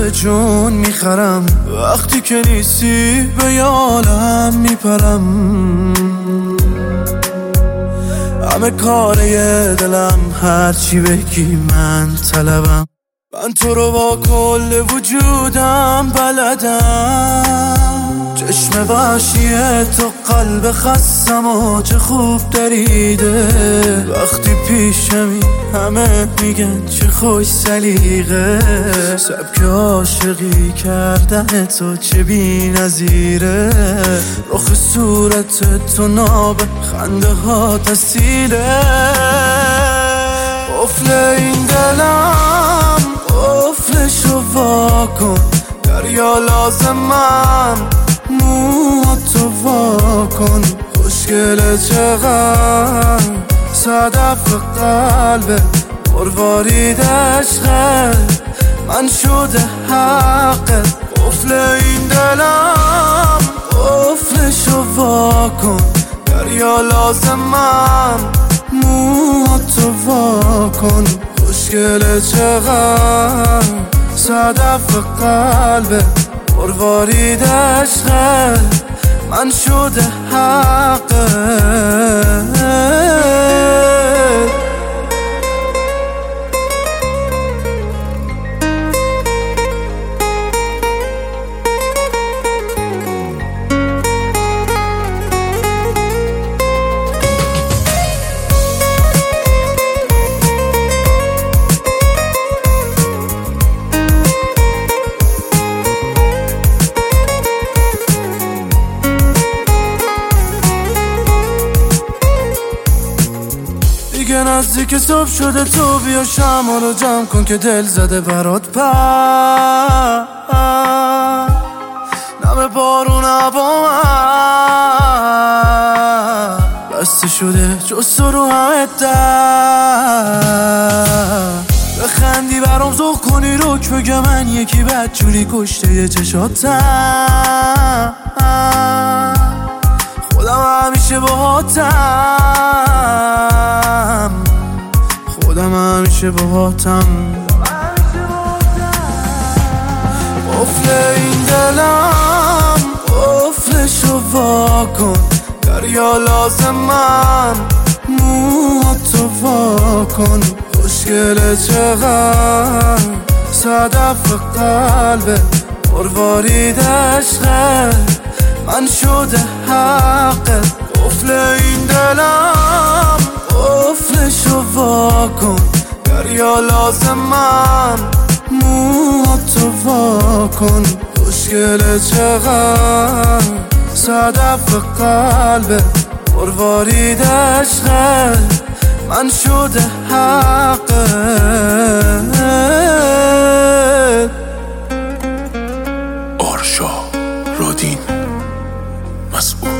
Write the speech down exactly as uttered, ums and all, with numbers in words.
به جون میخرم، وقتی که نیستی به یالم میپرم. همه کاره دلم هرچی بگی من طلبم، من تو رو با کل وجودم بلدم. چشم وحشیه تو قلب خستم و چه خوب دریده، وقتی پیشمی همه میگن چه خوش سلیقه. سبک عاشقی کردن تو چه بی نظیره، رخ صورت تو ناب خنده ها تسیره. قفل این دلم قفلشو وا کن، دریا لازمم موهاتو وا کن. خوشگله چقدر صدف قلبه، مروارید عشقه من شده حقه. قفل این دلم قفلشو وا کن، دریا لازمم موهاتو وا کن. خوشگله چقدر صدف قلبه، مروارید عشقه من شده حقه. دیگه نزدیک صبح شده، تو بیا شمع رو جمع کن که دل زده برات پر. نم بارون با من بسته شده جز تو رو همه در. بخندی برام ذوق کنی روک بگه من یکی بدجوری کشته یه چشاتم. خودم همیشه باهاتم، خودم همیشه باهاتم. قفل این دلم قفلشو وا کن، دریا لازمم موهاتو وا کن. خوشگله چقدر صدف قلبه، مروارید عشقه من شده حقه. قفل این دلم قفلشو وا کن، دریا لازمم موهاتو وا کن. خوشگله چقدر صدف قلبه، مروارید عشقه من شده حقه. آرشا رودین مسئول.